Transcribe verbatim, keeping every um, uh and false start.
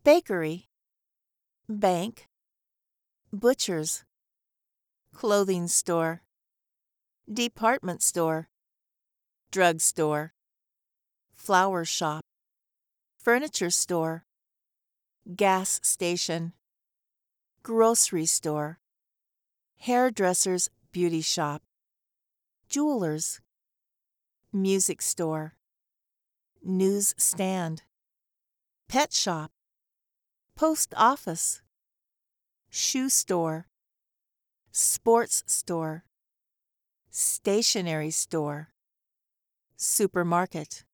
bakery, bank, butcher's, clothing store, department store, drugstore, flower shop, furniture store, gas station, grocery store, hairdresser's beauty shop, jeweler's, music store, news stand, pet shop, post office, shoe store, sports store, stationery store, supermarket.